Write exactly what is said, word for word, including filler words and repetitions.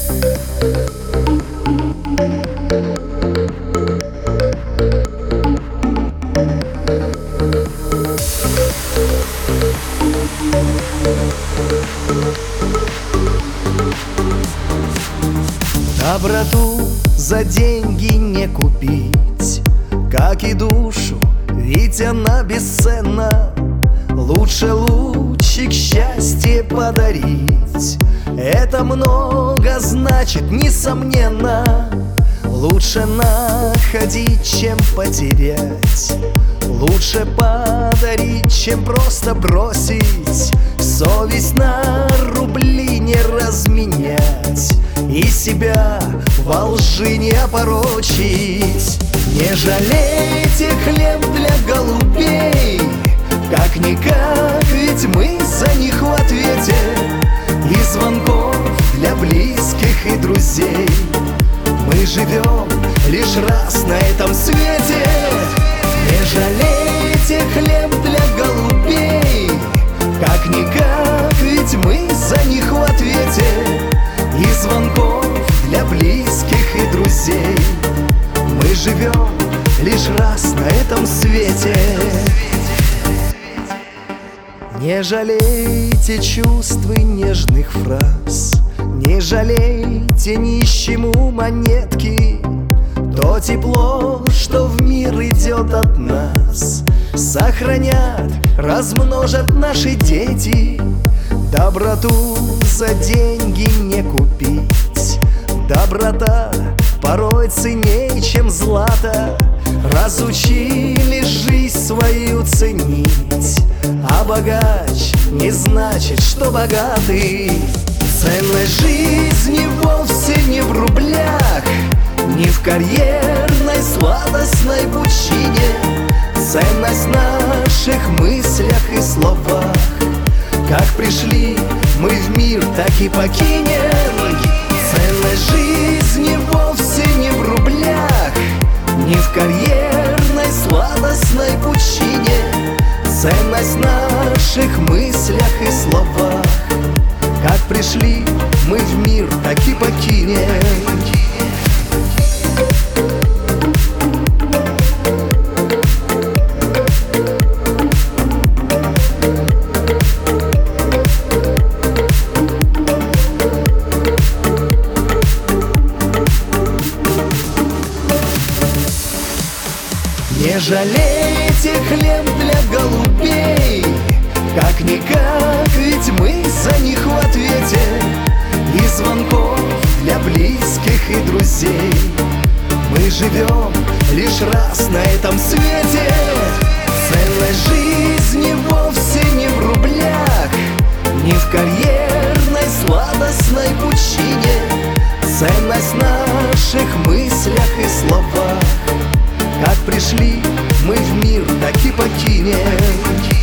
Доброту за деньги не купить, как и душу, ведь она бесценна. Лучше лучик счастья подарить, это много значит, несомненно. Лучше находить, чем потерять, лучше подарить, чем просто бросить. Совесть на рубли не разменять и себя во лжи не опорочить. Не жалейте хлеб для голубей, как-никак, ведь мы за них в ответе. И звонков для близких и друзей мы живем лишь раз на этом свете. Не жалейте хлеб для голубей, как-никак, ведь мы за них в ответе. И звонков для близких и друзей мы живем лишь раз на этом свете. Не жалейте чувств и нежных фраз, не жалейте нищему монетки. То тепло, что в мир идет от нас, сохранят, размножат наши дети. Доброту за деньги не купить, доброта порой ценней, чем злато. Разучили жизнь свою ценить, а богач не значит, что богатый. Ценность жизни вовсе не в рублях, не в карьерной сладостной пучине. Ценность в наших мыслях и словах. Как пришли мы в мир, так и покинем. Ценность жизни вовсе не в рублях, не в карьерной сладостной пучине. Ценность в наших мыслях и словах. Как пришли мы в мир, так и покинем. Не жалейте хлеб для голубей, как-никак, ведь мы за них в ответе. И звонков для близких и друзей мы живем лишь раз на этом свете. Ценность жизни вовсе не в рублях, не в карьерной сладостной пучине. Ценность в наших мыслях и словах. Как пришли мы в мир, так и покинем.